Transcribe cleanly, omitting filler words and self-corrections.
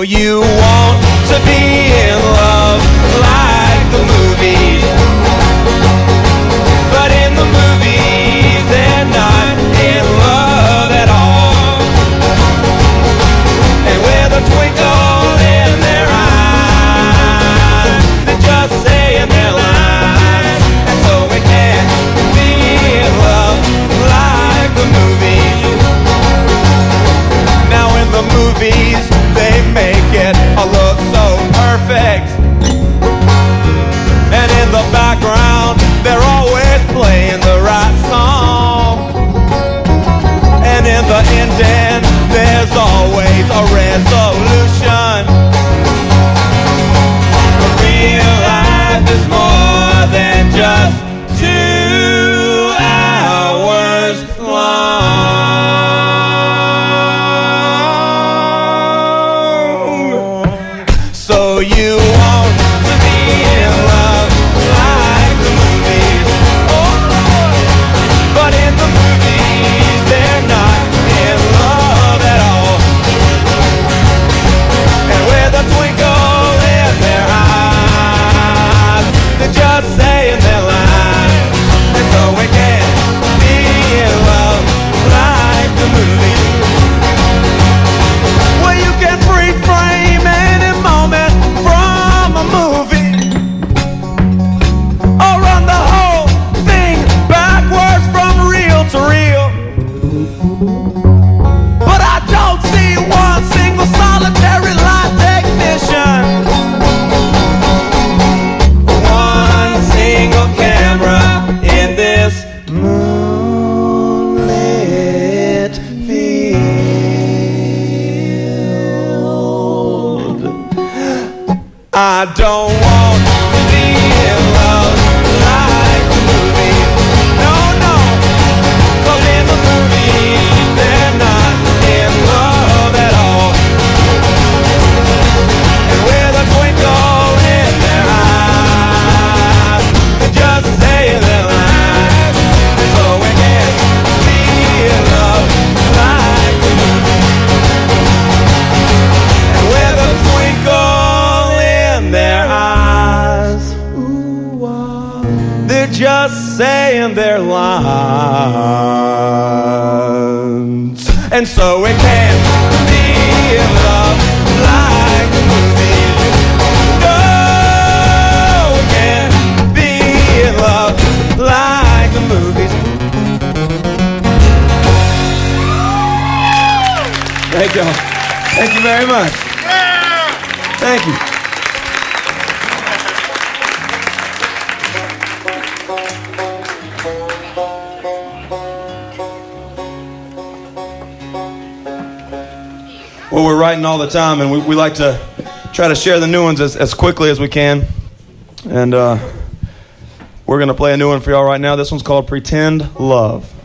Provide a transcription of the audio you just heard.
you want to be in love like the movies, but in the movies they're not in love at all. And with a twinkle in their eyes, they're just saying their lines. And so we can't be in love like the movies. Now in the movies they make it all look so perfect, and in the background they're always playing the right song, and in the ending there's always a resolution. But real life is more than just 2 hours long. So you want to be in love like the movies, oh Lord, but in the movies they're not in love at all. And with a twinkle in their eyes, they're just saying their lines. And so we can't be in love like the movies. Well, you can freeze frame any moment from a movie, or run the whole thing backwards from reel to reel. But I don't see one single solitary light technician, one single camera in this moonlit field. I don't want to be in love like the movies. No, no, 'cause in the movies they're not in love at all. And with a twinkle in their eyes, they're just saying their lines. And so we can't be in love like the movies. And with a twinkle in their eyes, ooh, they're just saying their lines. And so we can't be in love like the movies. No, we can't be in love like the movies. Thank you. Thank you very much. Thank you. Well, we're writing all the time, and we like to try to share the new ones as quickly as we can. And we're going to play a new one for y'all right now. This one's called Pretend Love.